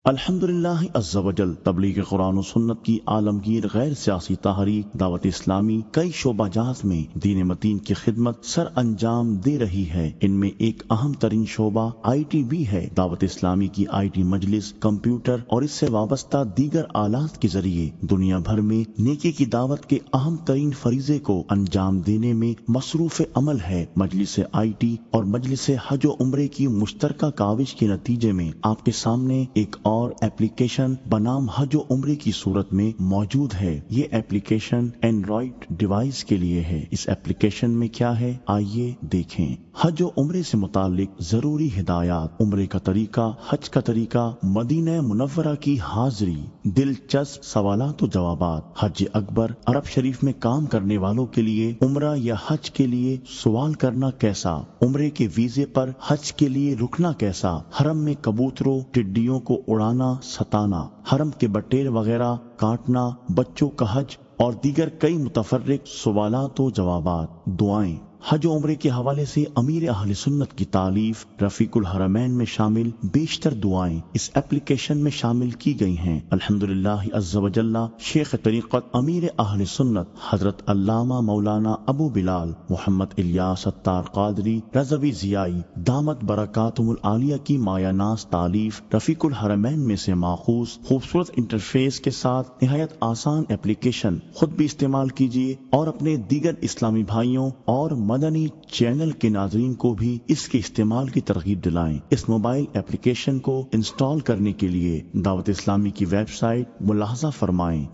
الحمدللہ عز و جل تبلیغ قرآن و سنت کی عالمگیر غیر سیاسی تحریک دعوت اسلامی کئی شعبہ جات میں دین متین کی خدمت سر انجام دے رہی ہے۔ ان میں ایک اہم ترین شعبہ آئی ٹی بھی ہے۔ دعوت اسلامی کی آئی ٹی مجلس کمپیوٹر اور اس سے وابستہ دیگر آلات کے ذریعے دنیا بھر میں نیکی کی دعوت کے اہم ترین فریضے کو انجام دینے میں مصروف عمل ہے۔ مجلس آئی ٹی اور مجلس حج و عمرے کی مشترکہ کاوش کے نتیجے میں آپ کے سامنے ایک اور ایپلیکیشن بنام حج و عمرے کی صورت میں موجود ہے۔ یہ ایپلیکیشن اینڈرائیڈ ڈیوائس کے لیے ہے۔ اس ایپلیکیشن میں کیا ہے آئیے دیکھیں۔ حج و عمرے سے متعلق ضروری ہدایات، عمرے کا طریقہ، حج کا طریقہ، مدینہ منورہ کی حاضری، دلچسپ سوالات و جوابات، حج اکبر، عرب شریف میں کام کرنے والوں کے لیے عمرہ یا حج کے لیے سوال کرنا کیسا، عمرے کے ویزے پر حج کے لیے رکنا کیسا، حرم میں کبوتروں ٹڈیوں کو اڑانا ستانا، حرم کے بٹیر وغیرہ کاٹنا، بچوں کا حج اور دیگر کئی متفرق سوالات و جوابات، دعائیں۔ حج و عمرے کے حوالے سے امیر اہل سنت کی تالیف رفیق الحرمین میں شامل بیشتر دعائیں اس ایپلیکیشن میں شامل کی گئی ہیں۔ الحمدللہ عز و جل شیخ طریقت امیر اہل سنت حضرت علامہ مولانا ابو بلال محمد الیاس ستار قادری رضوی ضیائی دامت برکاتہم العالیہ کی مایہ ناز تالیف رفیق الحرمین میں سے ماخوذ خوبصورت انٹرفیس کے ساتھ نہایت آسان ایپلیکیشن خود بھی استعمال کیجیے اور اپنے دیگر اسلامی بھائیوں اور مدنی چینل کے ناظرین کو بھی اس کے استعمال کی ترغیب دلائیں۔ اس موبائل ایپلیکیشن کو انسٹال کرنے کے لیے دعوت اسلامی کی ویب سائٹ ملاحظہ فرمائیں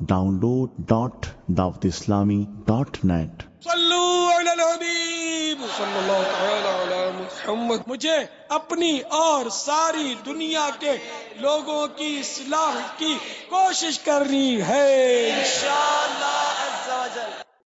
download.dawatislami.net۔ صلو علی الحبیب صلی اللہ تعالی علی محمد۔ مجھے اپنی اور ساری دنیا کے لوگوں کی اصلاح کی کوشش کرنی ہے۔